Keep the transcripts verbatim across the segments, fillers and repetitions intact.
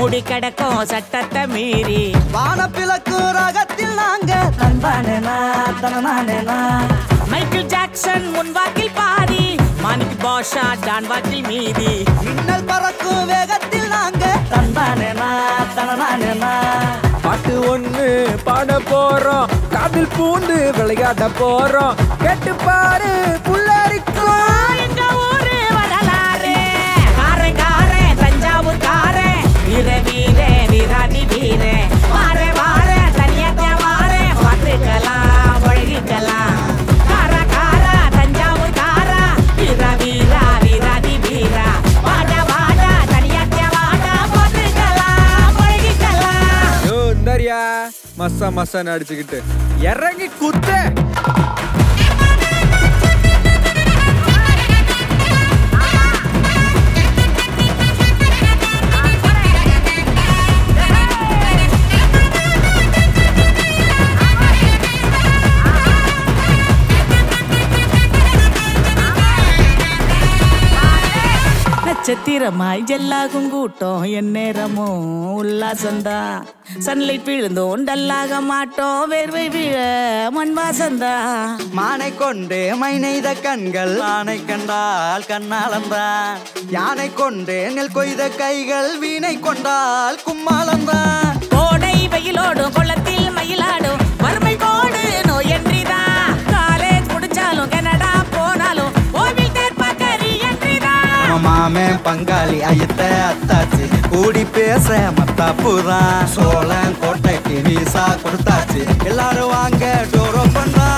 மூடி கிடக்கும் சட்டத்தை மீறி வானப்பிளக்கு ரகத்தில் நாங்க தன்பானேனா தனமானேனா மைக்கேல் ஜாக்சன் முன்வாக்கில் பாதி மாணிக் பாஷா டான் வாக்கில் மீதி மின்னல் பறக்கும் வேகத்தில் நாங்க தன்பானேனா தனமானேனா பாட்டு ஒண்ணு பாட போறோம் காதில் பூண்டு விளையாட போறோம் கேட்டு பாரு புள்ளரிக்கும் எங்க ஊரு வரலாறு காரே காரே தஞ்சாவூர் காரே வீர வீர வீராதி வீர வாரே வாரே தனியா வாரே பார்த்துக்கலாம் பழகிக்கலாம் காரா காரா தஞ்சாவூர் காரா வீர வீரா வீராதி வீரா வாடா வாடா தனியா வாடா பார்த்துக்கலாம் பழகிக்கலாம் யோ இந்தாரியா மசா மசான்னு அடிச்சுக்கிட்டு இறங்கி குத்து நட்சத்திரமாய் ஜெல்லாகும் கூட்டம் என் நேரமும் உல்லாசந்தா சன்லைட் விழுந்தோம் டல்லாக மாட்டோம் வேர்வை விழ மண் வாசந்தா மானை கொண்டு மை நெய்த கண்கள் ஆனை கண்டால் கண்ணாலந்தான் யானை கொண்டு நெல் கொய்த கைகள் வீணை கொண்டால் கும்மாளந்தான் கோடை வெயிலோடும் கொள்ளத்தில் மயிலாடும் வறுமை கோடு நோயன்றிதான் காலேஜ் முடிச்சாலும் கனடா போனாலும் கோவில் தேர்ப்பாக்கரி என்றிதான் மாமே பங்காளி அயத்த அத்தாச்சு கூடி பேச மத்தாப்புதான் சோழன் கோட்டைக்கு வீசா கொடுத்தாச்சு எல்லாரும் வாங்க டோரோ பண்ணா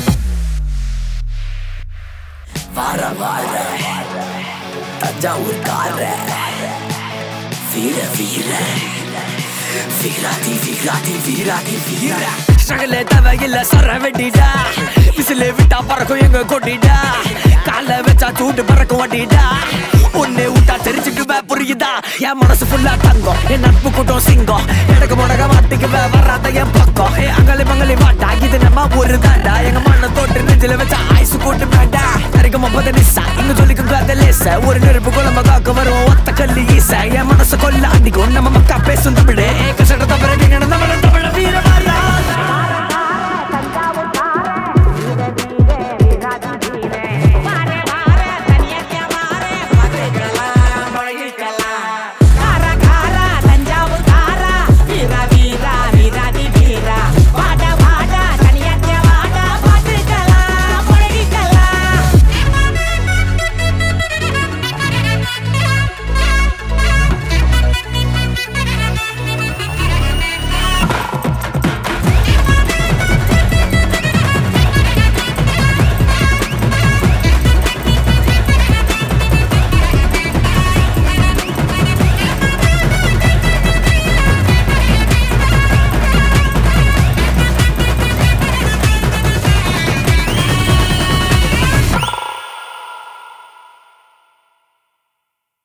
வார வார தஞ்சாவூர் கார வீர வீர வீராதி வீராதி வீராதி வீர சகல தவையில சர வெட்டிடா விசில விட்டா பறக்கும் எங்க கொட்டிடா கால வச்சா சூட்டு பறக்கும் வட்டிடா ஒன்னு விட்டா தெரிஞ்சுக்குவ புரியுதா என் மனசு ஃபுல்லா தங்கம் என் நட்பு கூட்டம் சிங்கம் எனக்கு முடக மாட்டிக்குவ வராத என் பக்கம் ஏ அங்கலி மங்கலி வாட்டா இது நம்ம ஒரு தாண்டா எங்க மண்ண தோட்டு நெஞ்சில வச்சா ஐசு கூட்டு வேண்டா கரைக்கும் முப்பது நிசா இங்க சொல்லிக்கும் லேச ஒரு நெருப்பு குழம்பு காக்க வரும் ஒத்த கல்லி ஈச என் மனசு கொல்ல அடிக்கும் நம்ம மக்கா பேசும்